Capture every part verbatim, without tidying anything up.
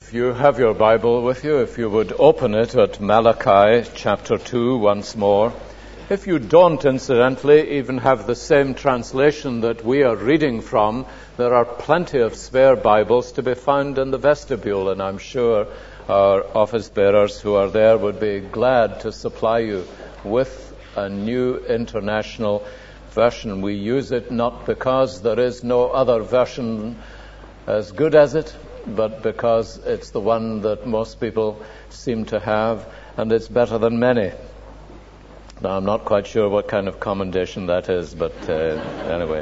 If you have your Bible with you, if you would open it at Malachi chapter two once more. If you don't, incidentally, even have the same translation that we are reading from, there are plenty of spare Bibles to be found in the vestibule, and I'm sure our office bearers who are there would be glad to supply you with a new international version. We use it not because there is no other version as good as it, but because it's the one that most people seem to have, and it's better than many. Now, I'm not quite sure what kind of commendation that is, but uh, anyway.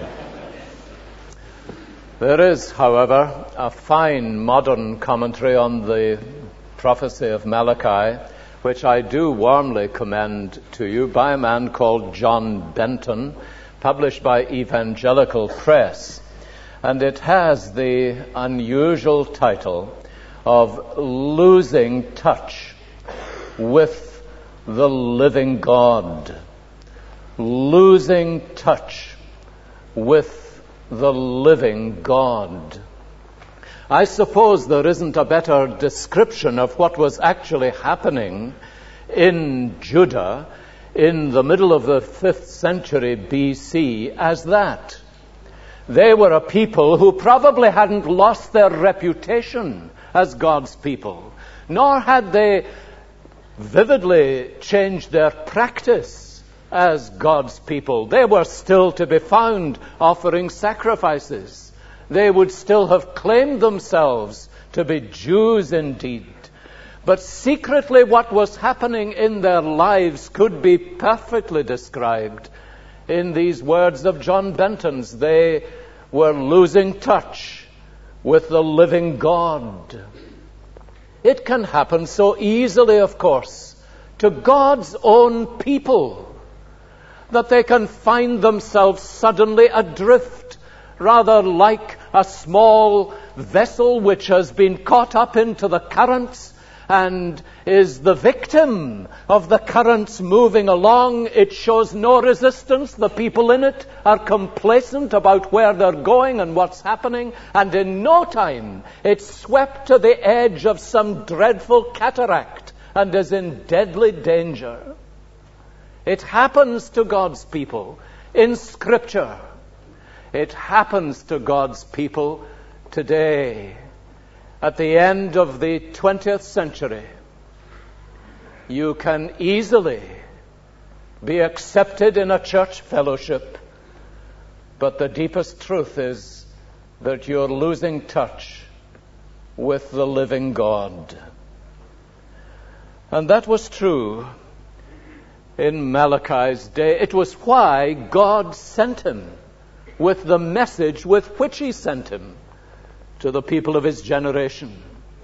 There is, however, a fine modern commentary on the prophecy of Malachi, which I do warmly commend to you, by a man called John Benton, published by Evangelical Press. And it has the unusual title of Losing Touch with the Living God. Losing Touch with the Living God. I suppose there isn't a better description of what was actually happening in Judah in the middle of the fifth century B C as that. They were a people who probably hadn't lost their reputation as God's people, nor had they vividly changed their practice as God's people. They were still to be found offering sacrifices. They would still have claimed themselves to be Jews indeed. But secretly what was happening in their lives could be perfectly described in these words of John Benton's. They were losing touch with the living God. It can happen so easily, of course, to God's own people, that they can find themselves suddenly adrift, rather like a small vessel which has been caught up into the currents and is the victim of the currents moving along. It shows no resistance. The people in it are complacent about where they're going and what's happening, and in no time it's swept to the edge of some dreadful cataract and is in deadly danger. It happens to God's people in Scripture. It happens to God's people today. At the end of the twentieth century, you can easily be accepted in a church fellowship, but the deepest truth is that you're losing touch with the living God. And that was true in Malachi's day. It was why God sent him with the message with which he sent him to the people of his generation.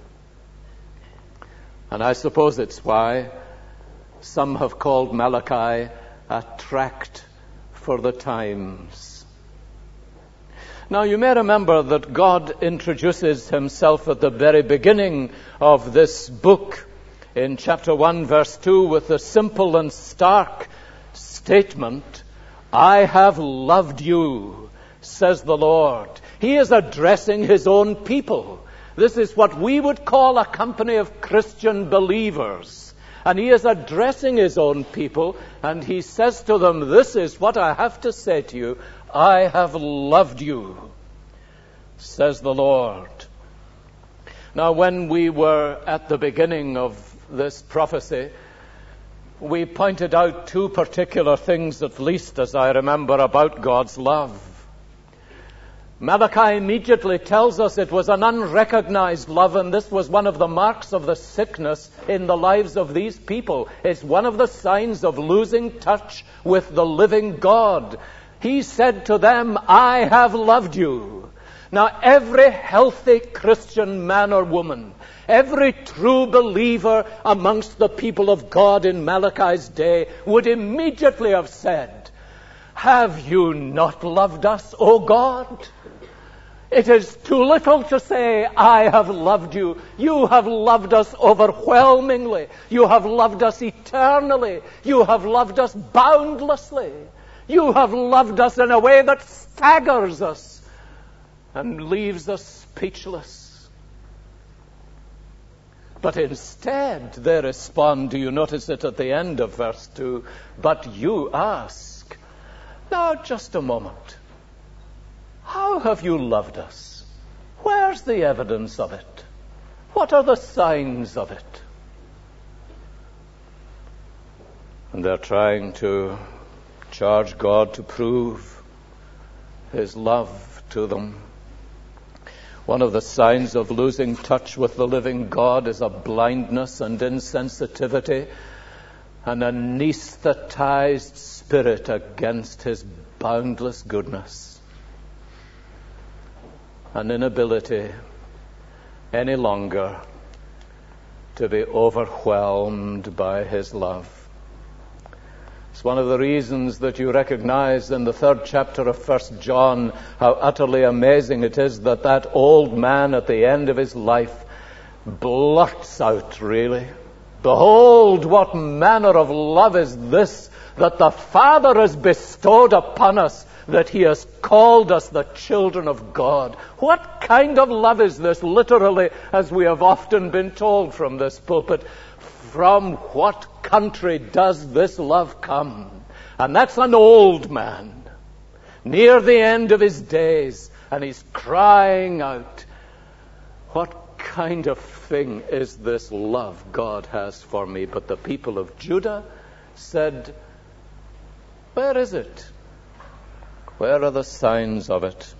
And I suppose it's why some have called Malachi a tract for the times. Now, you may remember that God introduces himself at the very beginning of this book in chapter one, verse two, with the simple and stark statement, "I have loved you, says the Lord." He is addressing his own people. This is what we would call a company of Christian believers. And he is addressing his own people, and he says to them, "This is what I have to say to you. I have loved you, says the Lord." Now, when we were at the beginning of this prophecy, we pointed out two particular things, at least as I remember, about God's love. Malachi immediately tells us it was an unrecognized love, and this was one of the marks of the sickness in the lives of these people. It's one of the signs of losing touch with the living God. He said to them, "I have loved you." Now, every healthy Christian man or woman, every true believer amongst the people of God in Malachi's day would immediately have said, "Have you not loved us, O God?" It is too little to say, "I have loved you." You have loved us overwhelmingly. You have loved us eternally. You have loved us boundlessly. You have loved us in a way that staggers us and leaves us speechless. But instead they respond, do you notice it at the end of verse two? But you ask. Now, just a moment. How have you loved us? Where's the evidence of it? What are the signs of it? And they're trying to charge God to prove his love to them. One of the signs of losing touch with the living God is a blindness and insensitivity, an anesthetized spirit against his boundless goodness, an inability any longer to be overwhelmed by his love. It's one of the reasons that you recognize in the third chapter of First John how utterly amazing it is that that old man at the end of his life blurts out, really, behold, what manner of love is this that the Father has bestowed upon us, that he has called us the children of God. What kind of love is this? Literally, as we have often been told from this pulpit, from what country does this love come? And that's an old man, near the end of his days, and he's crying out, what kind of thing is this love God has for me? But the people of Judah said, where is it? Where are the signs of it?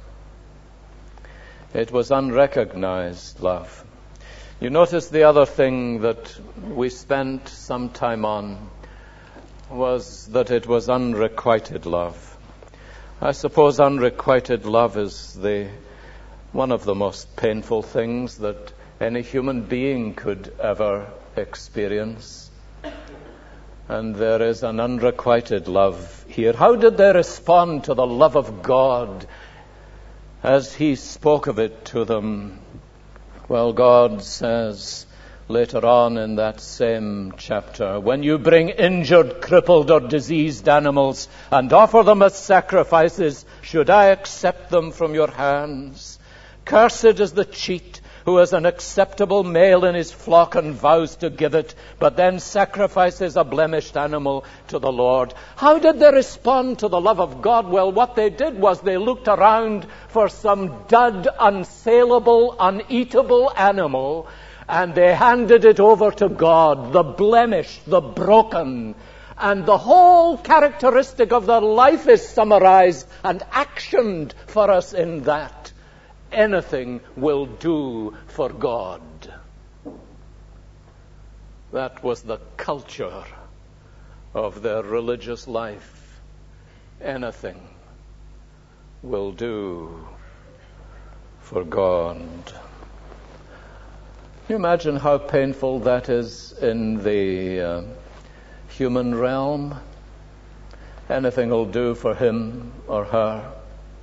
It was unrecognized love. You notice the other thing that we spent some time on was that it was unrequited love. I suppose unrequited love is the one of the most painful things that any human being could ever experience. And there is an unrequited love here. How did they respond to the love of God as he spoke of it to them? Well, God says later on in that same chapter, when you bring injured, crippled, or diseased animals and offer them as sacrifices, should I accept them from your hands? Cursed is the cheat who has an acceptable male in his flock and vows to give it, but then sacrifices a blemished animal to the Lord. How did they respond to the love of God? Well, what they did was they looked around for some dud, unsaleable, uneatable animal, and they handed it over to God, the blemished, the broken. And the whole characteristic of their life is summarized and actioned for us in that. Anything will do for God. That was the culture of their religious life. Anything will do for God. Can you imagine how painful that is in the uh, human realm? Anything will do for him or her.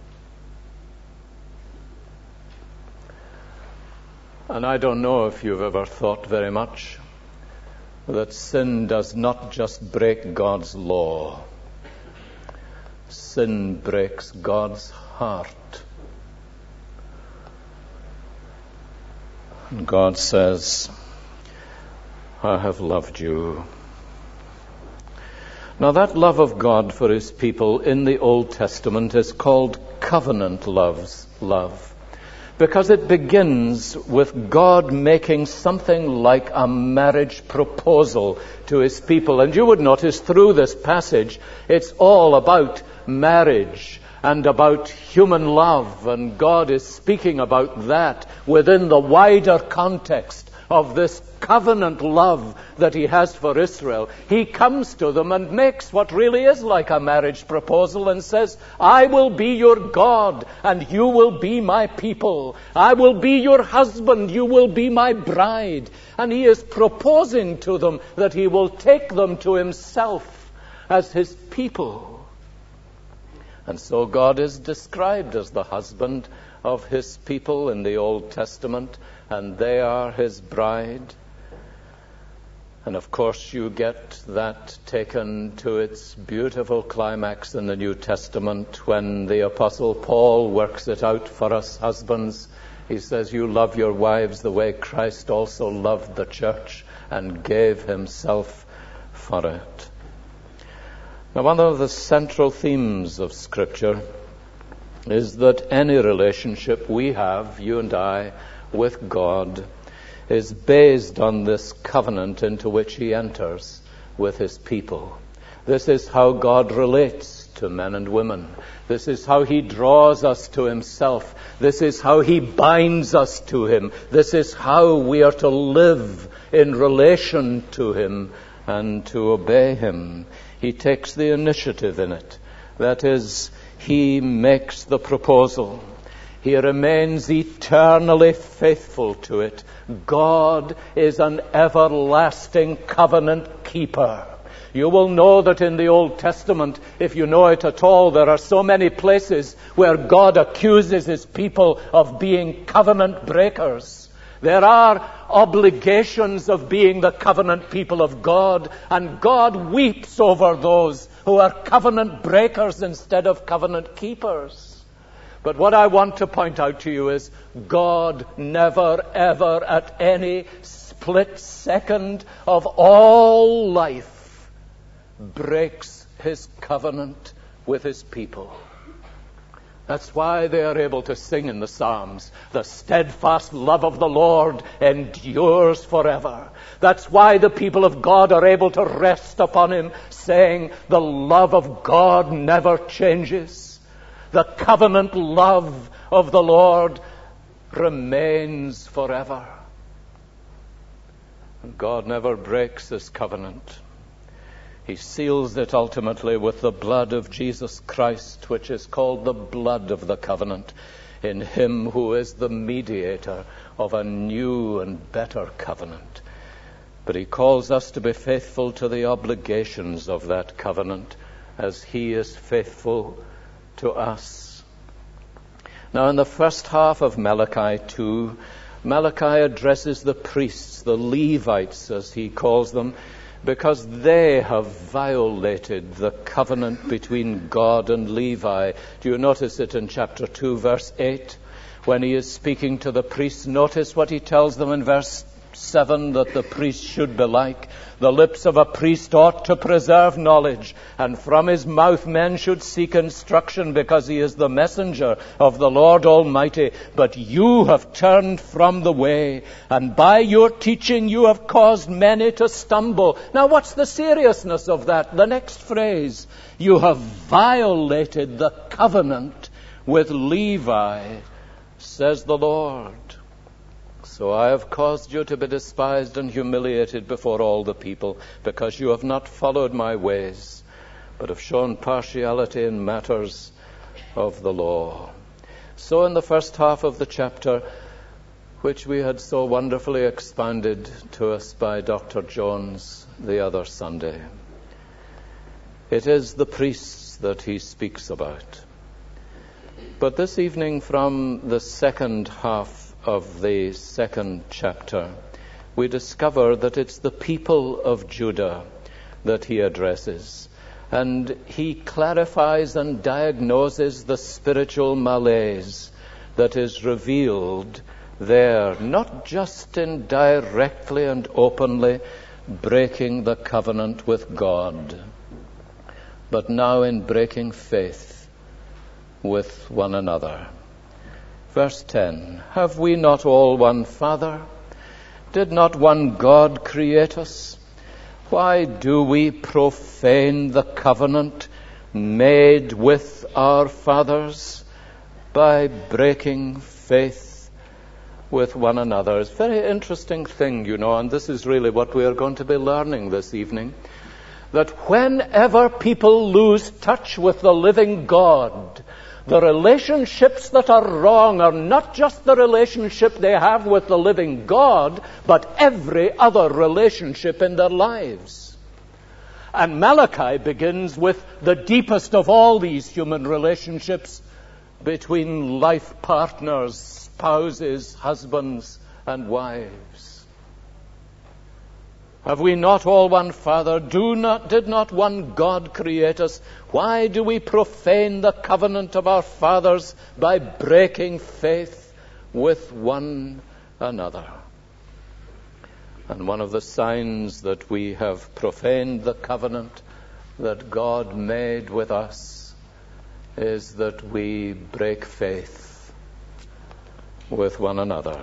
And I don't know if you've ever thought very much that sin does not just break God's law. Sin breaks God's heart. And God says, I have loved you. Now that love of God for his people in the Old Testament is called covenant loves, love. Because it begins with God making something like a marriage proposal to his people. And you would notice through this passage, it's all about marriage and about human love. And God is speaking about that within the wider context of this covenant love that he has for Israel. He comes to them and makes what really is like a marriage proposal and says, I will be your God and you will be my people. I will be your husband, you will be my bride. And he is proposing to them that he will take them to himself as his people. And so God is described as the husband of his people in the Old Testament, and they are his bride. And of course you get that taken to its beautiful climax in the New Testament when the Apostle Paul works it out for us husbands He says, you love your wives the way Christ also loved the church and gave himself for it. Now, one of the central themes of Scripture is that any relationship we have, you and I, with God is based on this covenant into which he enters with his people. This is how God relates to men and women. This is how he draws us to himself. This is how he binds us to him. This is how we are to live in relation to him and to obey him. He takes the initiative in it. That is, he makes the proposal. He remains eternally faithful to it. God is an everlasting covenant keeper. You will know that in the Old Testament, if you know it at all, there are so many places where God accuses his people of being covenant breakers. There are obligations of being the covenant people of God, and God weeps over those who are covenant breakers instead of covenant keepers. But what I want to point out to you is God never, ever, at any split second of all life, breaks his covenant with his people. That's why they are able to sing in the Psalms, the steadfast love of the Lord endures forever. That's why the people of God are able to rest upon him, saying, the love of God never changes. The covenant love of the Lord remains forever. And God never breaks his covenant. He seals it ultimately with the blood of Jesus Christ, which is called the blood of the covenant, in him who is the mediator of a new and better covenant. But he calls us to be faithful to the obligations of that covenant as he is faithful to us. Now, in the first half of Malachi two, Malachi addresses the priests, the Levites as he calls them, because they have violated the covenant between God and Levi. Do you notice it in chapter two, verse eight? When he is speaking to the priests, notice what he tells them in verse seven, that the priest should be like. The lips of a priest ought to preserve knowledge, and from his mouth men should seek instruction, because he is the messenger of the Lord Almighty. But you have turned from the way, and by your teaching you have caused many to stumble. Now, what's the seriousness of that? The next phrase, you have violated the covenant with Levi, says the Lord. So I have caused you to be despised and humiliated before all the people, because you have not followed my ways, but have shown partiality in matters of the law. So in the first half of the chapter, which we had so wonderfully expounded to us by Doctor Jones the other Sunday, it is the priests that he speaks about. But this evening, from the second half of the second chapter, we discover that it's the people of Judah that he addresses. And he clarifies and diagnoses the spiritual malaise that is revealed there, not just in directly and openly breaking the covenant with God, but now in breaking faith with one another. Verse ten, have we not all one Father? Did not one God create us? Why do we profane the covenant made with our fathers by breaking faith with one another? It's a very interesting thing, you know, and this is really what we are going to be learning this evening, that whenever people lose touch with the living God, the relationships that are wrong are not just the relationship they have with the living God, but every other relationship in their lives. And Malachi begins with the deepest of all these human relationships between life partners, spouses, husbands, and wives. Have we not all one Father? Do not, did not one God create us? Why do we profane the covenant of our fathers by breaking faith with one another. And one of the signs that we have profaned the covenant that God made with us is that we break faith with one another.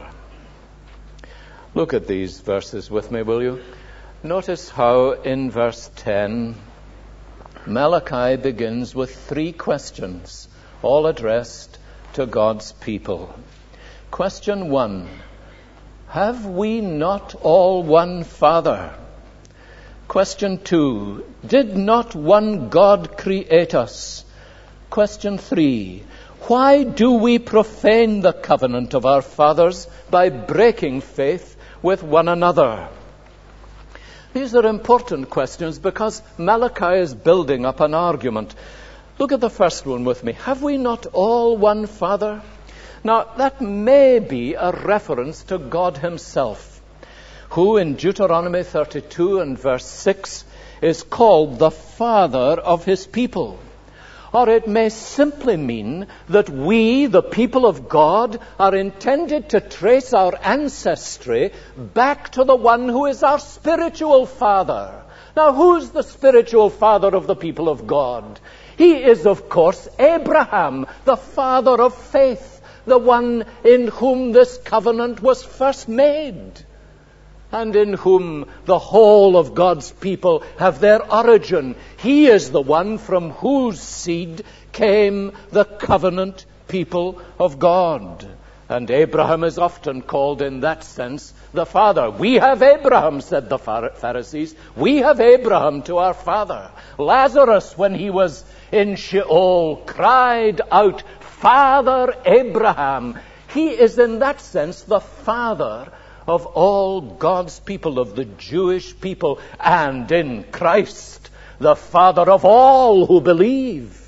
Look at these verses with me, will you? Notice how in verse ten, Malachi begins with three questions, all addressed to God's people. Question one, have we not all one Father? Question two, did not one God create us? Question three, why do we profane the covenant of our fathers by breaking faith with one another? These are important questions because Malachi is building up an argument. Look at the first one with me. Have we not all one Father? Now, that may be a reference to God himself, who in Deuteronomy thirty-two and verse six is called the Father of his people. Or it may simply mean that we, the people of God, are intended to trace our ancestry back to the one who is our spiritual father. Now, who's the spiritual father of the people of God? He is, of course, Abraham, the father of faith, the one in whom this covenant was first made, and in whom the whole of God's people have their origin. He is the one from whose seed came the covenant people of God. And Abraham is often called in that sense the father. We have Abraham, said the Pharisees. We have Abraham to our father. Lazarus, when he was in Sheol, cried out, Father Abraham. He is in that sense the father of all God's people, of the Jewish people, and in Christ, the Father of all who believe.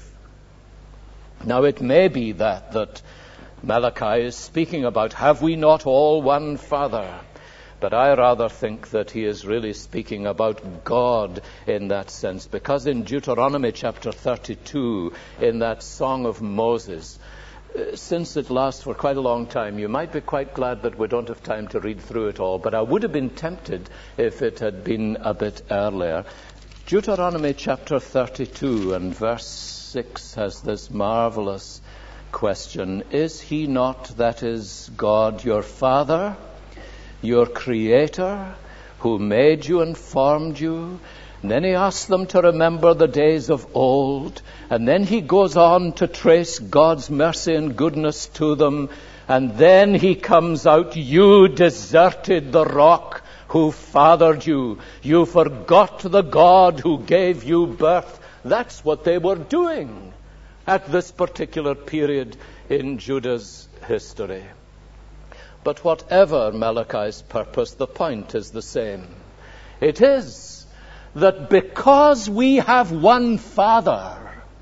Now it may be that, that Malachi is speaking about, have we not all one Father? But I rather think that he is really speaking about God in that sense, because in Deuteronomy chapter thirty-two, in that Song of Moses, since it lasts for quite a long time, you might be quite glad that we don't have time to read through it all, but I would have been tempted if it had been a bit earlier. Deuteronomy chapter thirty-two and verse six has this marvelous question. Is he not, that is God, your Father, your Creator, who made you and formed you? And then he asks them to remember the days of old. And then he goes on to trace God's mercy and goodness to them. And then he comes out, you deserted the rock who fathered you. You forgot the God who gave you birth. That's what they were doing at this particular period in Judah's history. But whatever Malachi's purpose, the point is the same. It is that because we have one Father,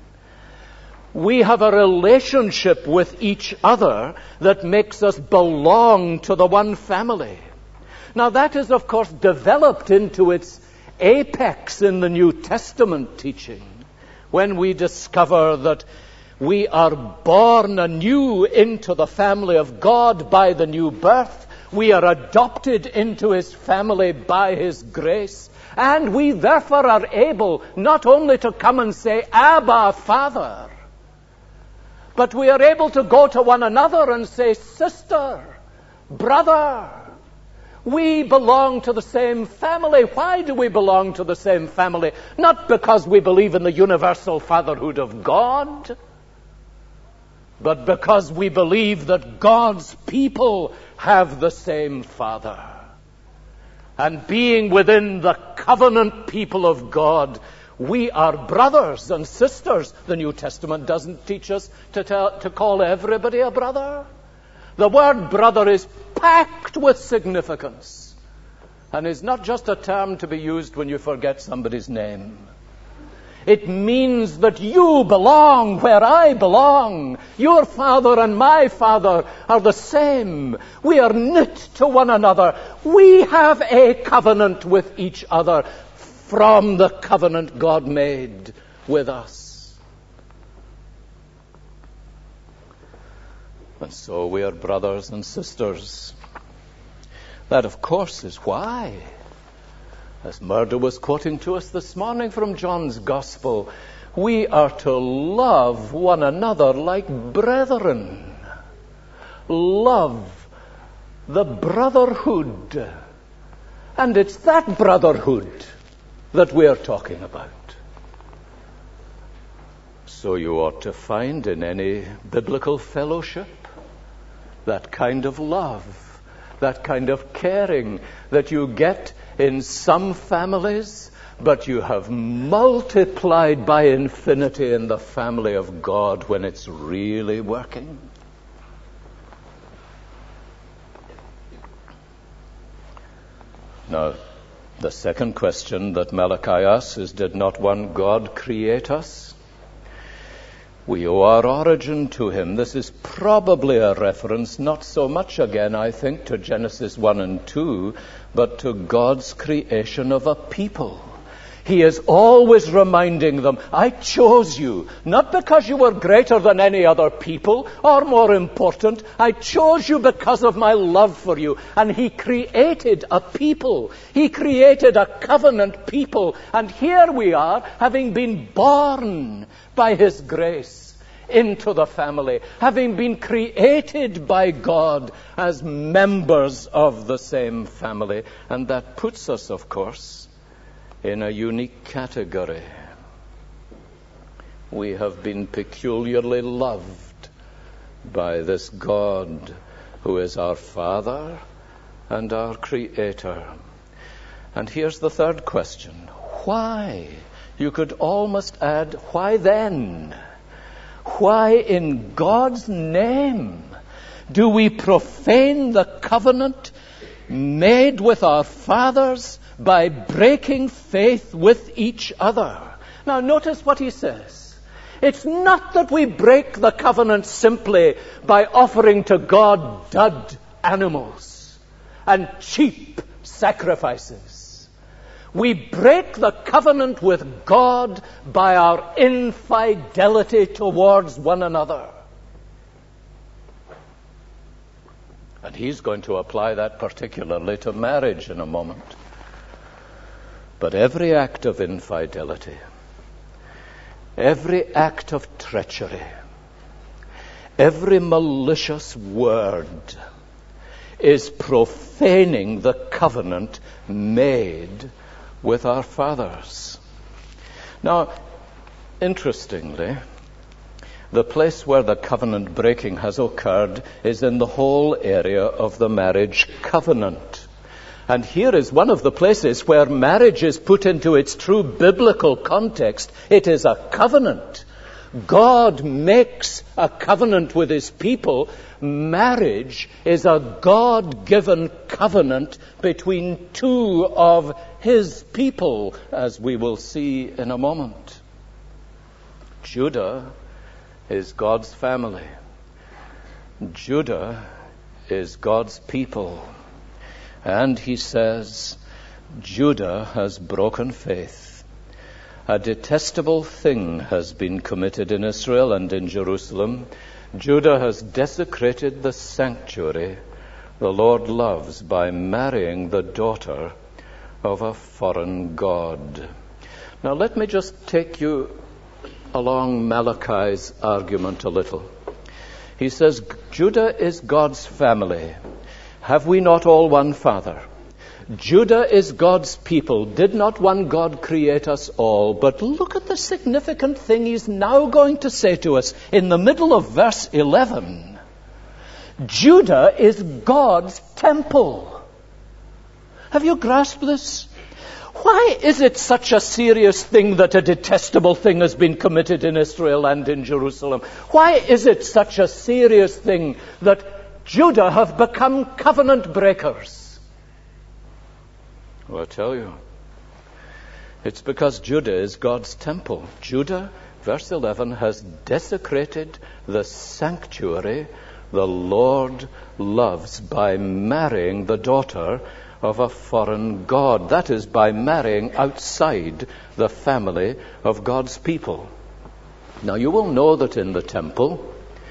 we have a relationship with each other that makes us belong to the one family. Now that is, of course, developed into its apex in the New Testament teaching, when we discover that we are born anew into the family of God by the new birth. We are adopted into his family by his grace. And we therefore are able not only to come and say, Abba, Father, but we are able to go to one another and say, sister, brother. We belong to the same family. Why do we belong to the same family? Not because we believe in the universal fatherhood of God, but because we believe that God's people have the same Father. And being within the covenant people of God, we are brothers and sisters. The New Testament doesn't teach us to, tell, to call everybody a brother. The word brother is packed with significance and is not just a term to be used when you forget somebody's name. It means that you belong where I belong. Your father and my father are the same. We are knit to one another. We have a covenant with each other from the covenant God made with us. And so we are brothers and sisters. That, of course, is why, as Murdo was quoting to us this morning from John's Gospel, we are to love one another like brethren. Love the brotherhood. And it's that brotherhood that we are talking about. So you ought to find in any biblical fellowship that kind of love, that kind of caring that you get in some families, but you have multiplied by infinity in the family of God when it's really working. Now, the second question that Malachi asks is, did not one God create us? We owe our origin to him. This is probably a reference, not so much again, I think, to Genesis one and two, but to God's creation of a people. He is always reminding them, I chose you, not because you were greater than any other people or more important. I chose you because of my love for you. And he created a people. He created a covenant people. And here we are, having been born by his grace into the family, having been created by God as members of the same family. And that puts us, of course, in a unique category. We have been peculiarly loved by this God who is our Father and our Creator. And here's the third question. Why? You could almost add, why then? Why in God's name do we profane the covenant made with our fathers by breaking faith with each other? Now notice what he says. It's not that we break the covenant simply by offering to God dud animals and cheap sacrifices. We break the covenant with God by our infidelity towards one another. And he's going to apply that particularly to marriage in a moment. But every act of infidelity, every act of treachery, every malicious word is profaning the covenant made with our fathers. Now, interestingly, the place where the covenant breaking has occurred is in the whole area of the marriage covenant. And here is one of the places where marriage is put into its true biblical context. It is a covenant. God makes a covenant with his people. Marriage is a God-given covenant between two of his people, as we will see in a moment. Judah is God's family. Judah is God's people. And he says, Judah has broken faith. A detestable thing has been committed in Israel and in Jerusalem. Judah has desecrated the sanctuary the Lord loves by marrying the daughter of a foreign god. Now let me just take you along Malachi's argument a little. He says, Judah is God's family. Have we not all one Father? Judah is God's people. Did not one God create us all? But look at the significant thing he's now going to say to us in the middle of verse eleven. Judah is God's temple. Have you grasped this? Why is it such a serious thing that a detestable thing has been committed in Israel and in Jerusalem? Why is it such a serious thing that Judah have become covenant breakers? Well, I tell you, it's because Judah is God's temple. Judah, verse eleven, has desecrated the sanctuary the Lord loves by marrying the daughter of a foreign god. That is, by marrying outside the family of God's people. Now, you will know that in the temple,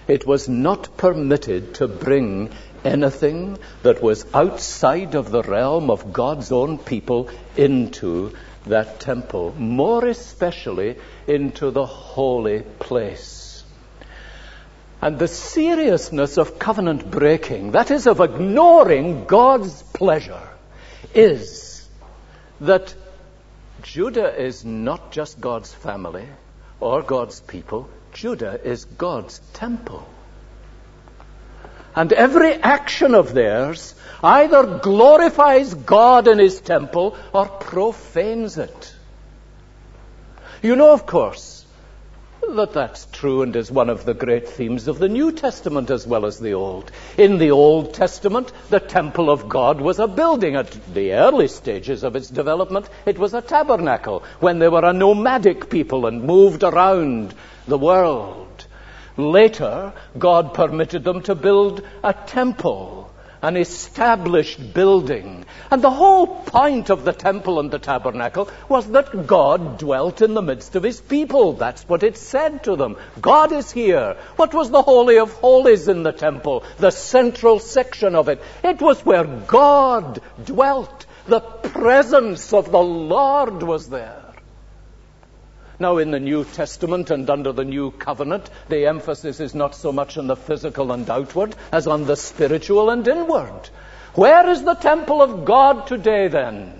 it was not permitted to bring anything that was outside of the realm of God's own people into that temple, more especially into the holy place. And the seriousness of covenant breaking, that is, of ignoring God's pleasure, is that Judah is not just God's family or God's people. Judah is God's temple. And every action of theirs either glorifies God in his temple or profanes it. You know, of course, that that's true and is one of the great themes of the New Testament as well as the Old. In the Old Testament, the temple of God was a building. At the early stages of its development, it was a tabernacle when they were a nomadic people and moved around the world. Later, God permitted them to build a temple, an established building. And the whole point of the temple and the tabernacle was that God dwelt in the midst of his people. That's what it said to them. God is here. What was the Holy of Holies in the temple? The central section of it. It was where God dwelt. The presence of the Lord was there. Now, in the New Testament and under the New Covenant, the emphasis is not so much on the physical and outward as on the spiritual and inward. Where is the temple of God today, then?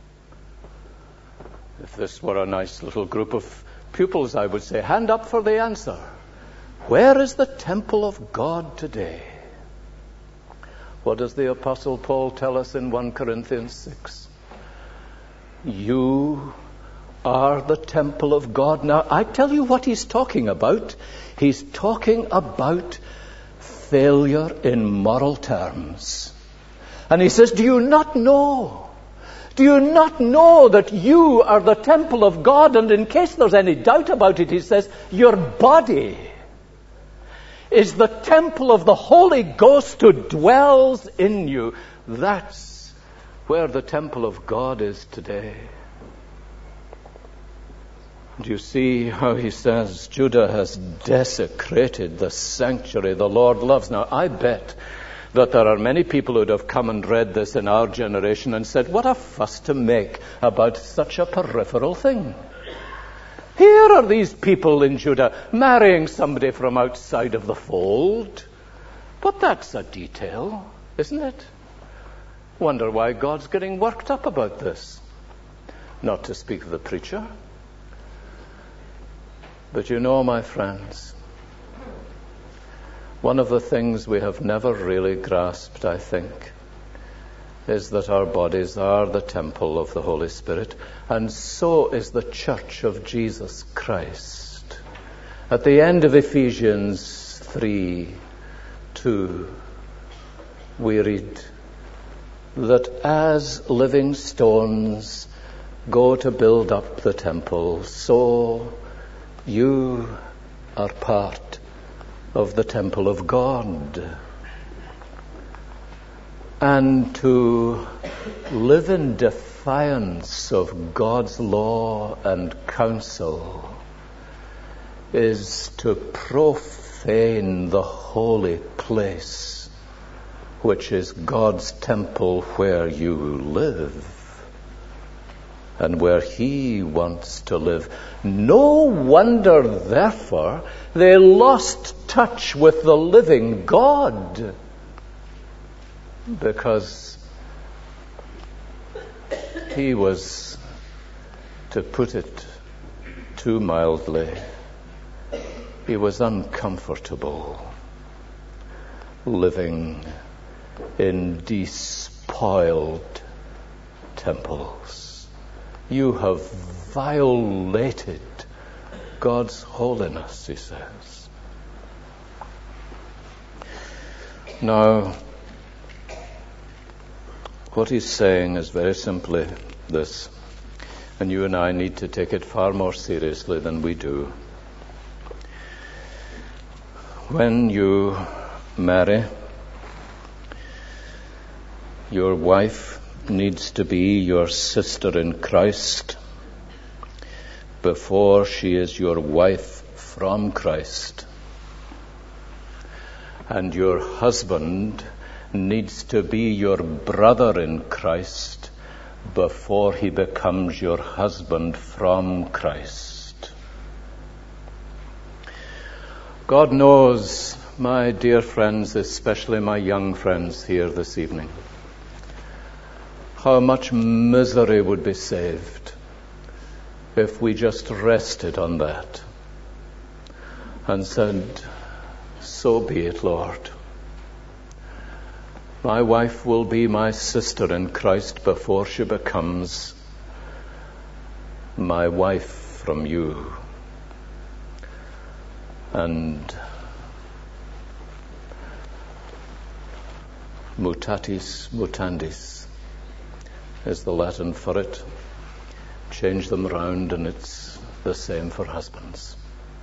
If this were a nice little group of pupils, I would say, hand up for the answer. Where is the temple of God today? What does the Apostle Paul tell us in First Corinthians six? You are the temple of God. Now, I tell you what he's talking about. He's talking about failure in moral terms. And he says, do you not know? Do you not know that you are the temple of God? And in case there's any doubt about it, he says, your body is the temple of the Holy Ghost who dwells in you. That's where the temple of God is today. Do you see how he says Judah has desecrated the sanctuary the Lord loves? Now, I bet that there are many people who would have come and read this in our generation and said, what a fuss to make about such a peripheral thing. Here are these people in Judah marrying somebody from outside of the fold. But that's a detail, isn't it? Wonder why God's getting worked up about this. Not to speak of the preacher. But you know, my friends, one of the things we have never really grasped, I think, is that our bodies are the temple of the Holy Spirit, and so is the church of Jesus Christ. At the end of Ephesians three two, we read that as living stones go to build up the temple, so you are part of the temple of God. And to live in defiance of God's law and counsel is to profane the holy place, which is God's temple where you live and where he wants to live. No wonder, therefore, they lost touch with the living God, because he was, to put it too mildly, he was uncomfortable living in despoiled temples. You have violated God's holiness, he says. Now, what he's saying is very simply this, and you and I need to take it far more seriously than we do. When you marry, your wife needs to be your sister in Christ before she is your wife from Christ. And your husband needs to be your brother in Christ before he becomes your husband from Christ. God knows, my dear friends, especially my young friends here this evening, how much misery would be saved if we just rested on that and said, so be it, Lord. My wife will be my sister in Christ before she becomes my wife from you. And mutatis mutandis is the Latin for it. Change them round and it's the same for husbands.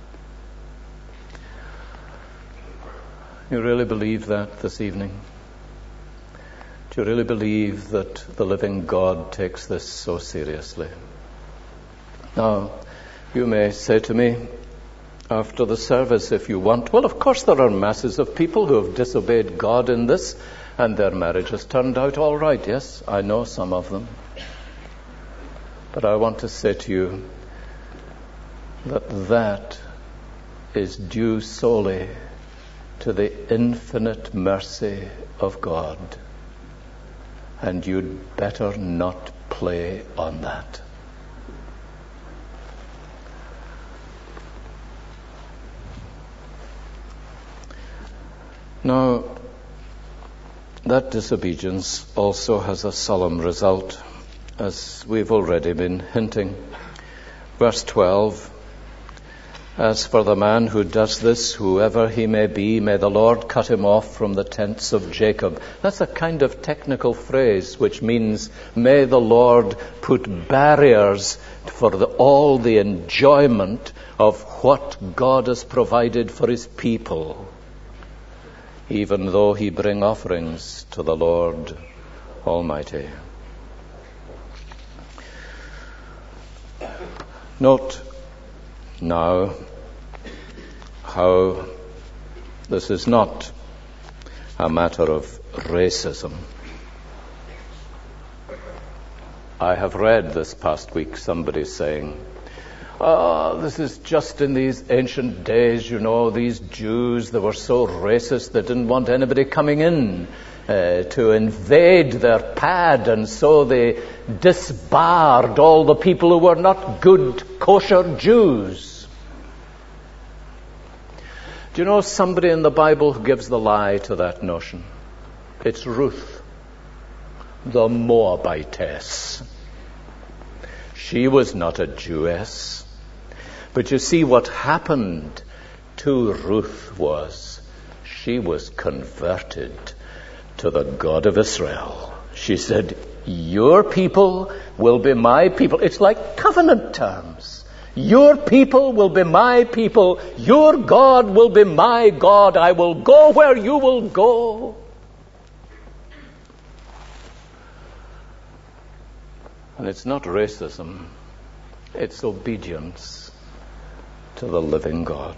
You really believe that this evening? Do you really believe that the living God takes this so seriously? Now, you may say to me after the service, if you want, well, of course there are masses of people who have disobeyed God in this, and their marriage has turned out all right. Yes, I know some of them. But I want to say to you that that is due solely to the infinite mercy of God. And you'd better not play on that. Now, that disobedience also has a solemn result, as we've already been hinting. Verse twelve, as for the man who does this, whoever he may be, may the Lord cut him off from the tents of Jacob. That's a kind of technical phrase which means, may the Lord put barriers for the, all the enjoyment of what God has provided for his people, even though he bring offerings to the Lord Almighty. Note now how this is not a matter of racism. I have read this past week somebody saying, oh, this is just in these ancient days, you know, these Jews, they were so racist, they didn't want anybody coming in uh, to invade their pad, and so they disbarred all the people who were not good, kosher Jews. Do you know somebody in the Bible who gives the lie to that notion? It's Ruth, the Moabitess. She was not a Jewess. But you see, what happened to Ruth was she was converted to the God of Israel. She said, your people will be my people. It's like covenant terms. Your people will be my people. Your God will be my God. I will go where you will go. And it's not racism. It's obedience to the living God.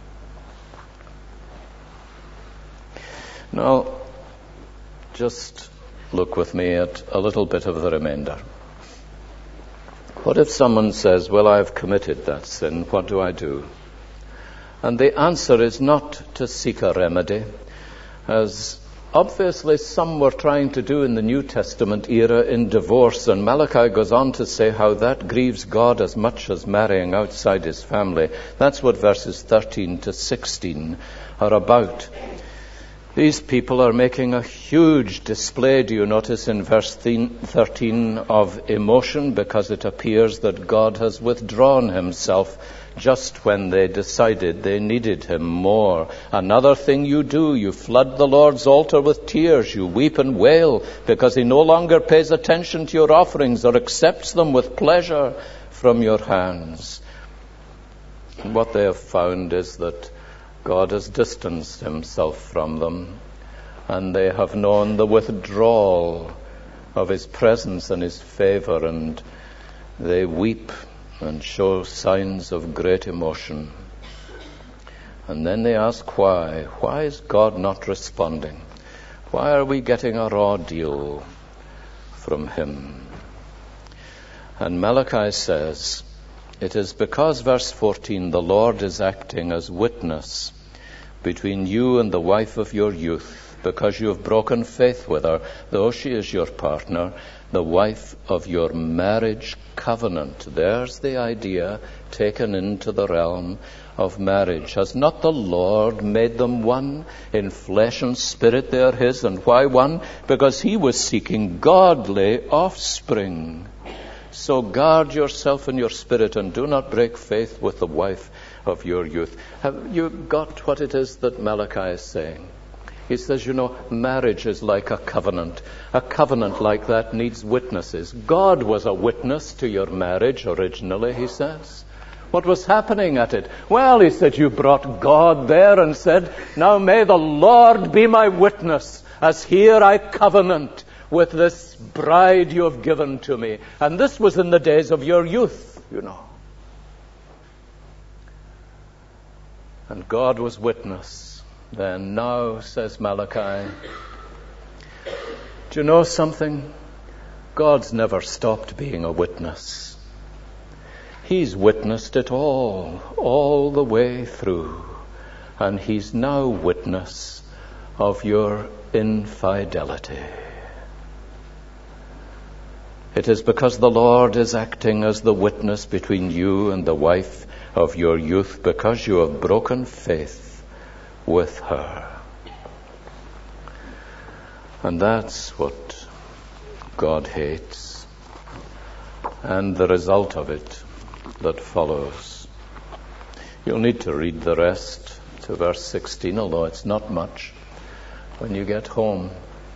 Now, just look with me at a little bit of the remainder. What if someone says, well, I've committed that sin, what do I do? And the answer is not to seek a remedy, as obviously some were trying to do in the New Testament era in divorce, and Malachi goes on to say how that grieves God as much as marrying outside his family. That's what verses thirteen to sixteen are about. These people are making a huge display, do you notice in verse thirteen, of emotion, because it appears that God has withdrawn himself just when they decided they needed him more. Another thing you do, you flood the Lord's altar with tears. You weep and wail because he no longer pays attention to your offerings or accepts them with pleasure from your hands. And what they have found is that God has distanced himself from them, and they have known the withdrawal of his presence and his favor, and they weep and show signs of great emotion. And then they ask why. Why is God not responding? Why are we getting a raw deal from him? And Malachi says, it is because, verse fourteen, the Lord is acting as witness between you and the wife of your youth, because you have broken faith with her, though she is your partner, the wife of your marriage covenant. There's the idea taken into the realm of marriage. Has not the Lord made them one? In flesh and spirit they are his. And why one? Because he was seeking godly offspring. So guard yourself in your spirit and do not break faith with the wife of your youth. Have you got what it is that Malachi is saying? He says, you know, marriage is like a covenant. A covenant like that needs witnesses. God was a witness to your marriage originally, he says. What was happening at it? Well, he said, you brought God there and said, now may the Lord be my witness, as here I covenant with this bride you have given to me. And this was in the days of your youth, you know. And God was witness. Then now, says Malachi, do you know something? God's never stopped being a witness. He's witnessed it all, all the way through. And he's now witness of your infidelity. It is because the Lord is acting as the witness between you and the wife of your youth, because you have broken faith with her. And that's what God hates. And the result of it that follows. You'll need to read the rest to verse sixteen, although it's not much, when you get home.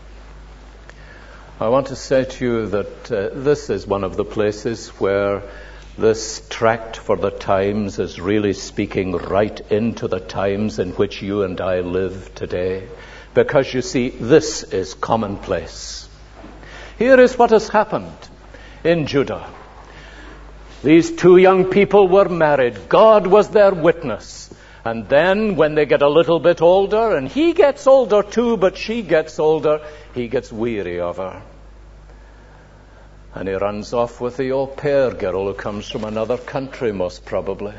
I want to say to you that uh, this is one of the places where this tract for the times is really speaking right into the times in which you and I live today. Because you see, this is commonplace. Here is what has happened in Judah. These two young people were married. God was their witness. And then when they get a little bit older, and he gets older too, but she gets older, he gets weary of her. And he runs off with the au pair girl who comes from another country, most probably.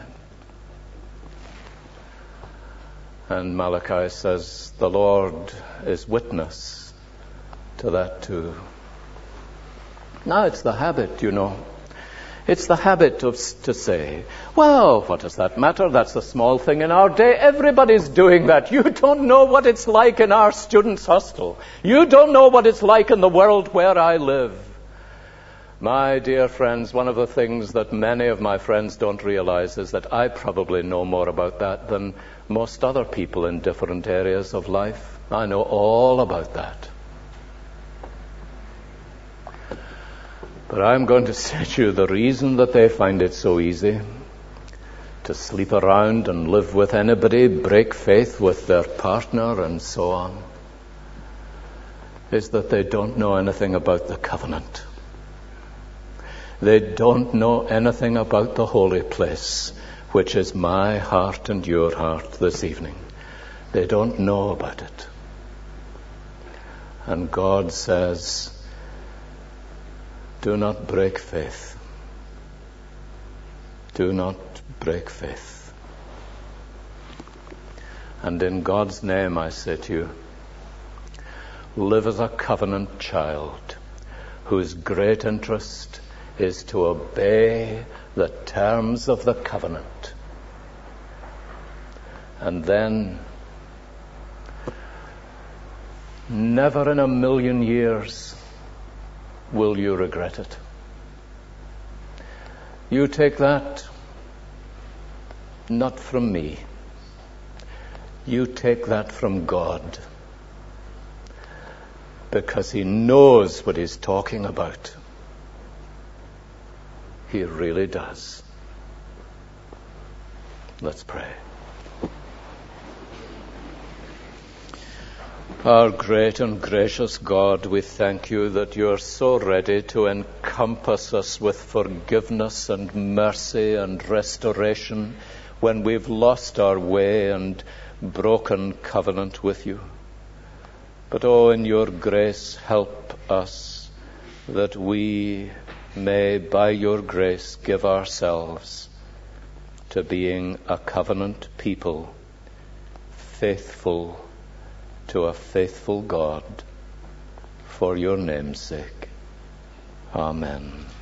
And Malachi says, the Lord is witness to that too. Now it's the habit, you know. It's the habit of, to say, well, what does that matter? That's a small thing in our day. Everybody's doing that. You don't know what it's like in our students' hostel. You don't know what it's like in the world where I live. My dear friends, one of the things that many of my friends don't realize is that I probably know more about that than most other people in different areas of life. I know all about that. But I'm going to say to you, the reason that they find it so easy to sleep around and live with anybody, break faith with their partner and so on, is that they don't know anything about the covenant. They don't know anything about the holy place, which is my heart and your heart this evening. They don't know about it. And God says, do not break faith. Do not break faith. And in God's name I say to you, live as a covenant child whose great interest is to obey the terms of the covenant. And then, never in a million years will you regret it. You take that not from me. You take that from God. Because he knows what he's talking about. He really does. Let's pray. Our great and gracious God, we thank you that you are so ready to encompass us with forgiveness and mercy and restoration when we've lost our way and broken covenant with you. But oh, in your grace, help us that we may, by your grace, give ourselves to being a covenant people, faithful to a faithful God, for your name's sake. Amen.